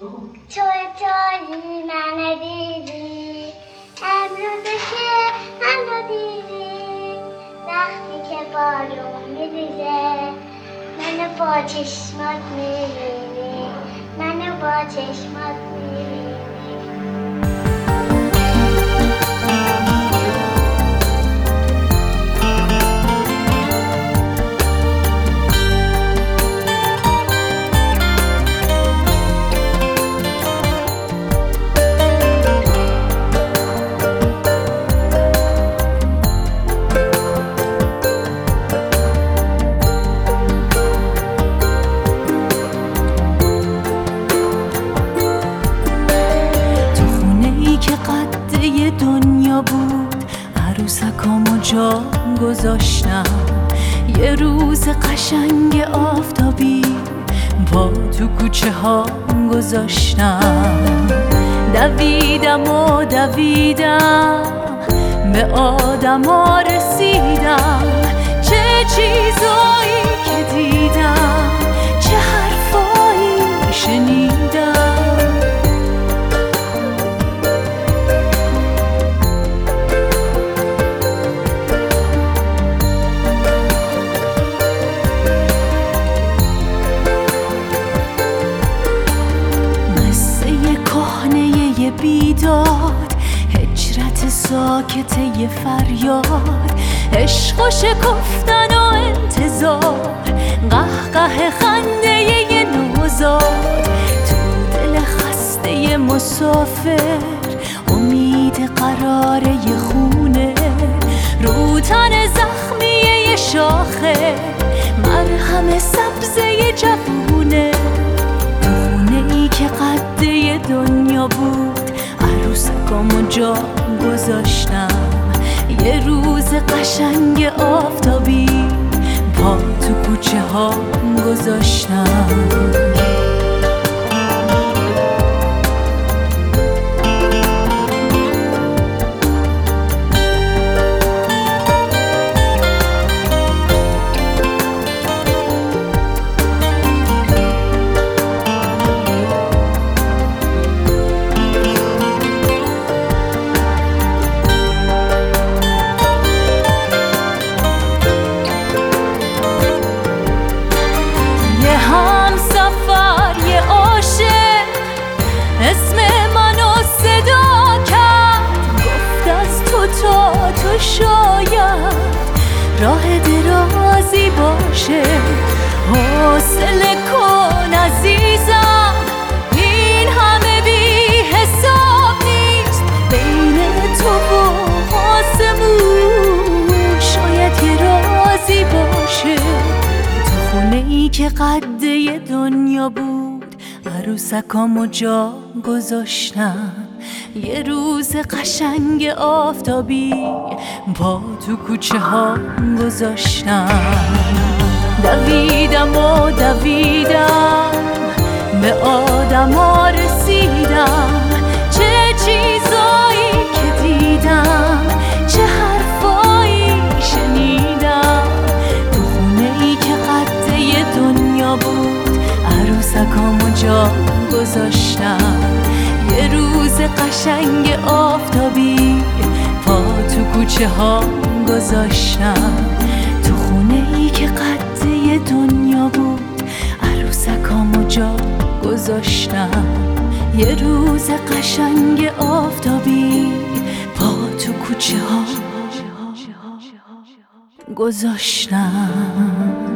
توی من دیدی امروز که منو دیدی وقتی که بارون میریزه منو با چشمات میبینی منو با چشمات میبینی. دنیا بود عروسکامو جا گذاشتم یه روز قشنگ آفتابی با تو کوچه ها گذاشتم دویدم و دویدم به آدما رسیدم چه چیزایی که دیدم چه حرفایی شنیدم بیداد هجرت ساکت یه فریاد عشق و شکفتن و انتظار قهقه خنده یه نوزاد تو دل خسته یه مسافر امید قرار یه خونه رو تن زخمی یه شاخه مرهم سبز یه جوونه خونه ای که قده دنیا بود عروسکامو جا گذاشتم یه روز قشنگ آفتابی پا تو کوچه ها گذاشتم اسم منو صدا کرد گفت از تو شاید راه درازی باشه حوصله کن عزیزم این همه بی حساب نیست بین تو و آسمون شاید یه رازی باشه تو خونه ای که قده دنیا بود عروسکامو جا گذاشتم یه روز قشنگ آفتابی با تو کوچه ها گذاشتم دویدم و دویدم به آدما رسیدم چه چیزایی که دیدم چه حرفایی شنیدم تو خونه ای که قده دنیا بود عروسکامو جا گذاشتم یه روز قشنگ آفتابی پا تو کوچه ها گذاشتم تو خونه ای که قده دنیا بود عروسکامو جا گذاشتم یه روز قشنگ آفتابی پا تو کوچه ها گذاشتم.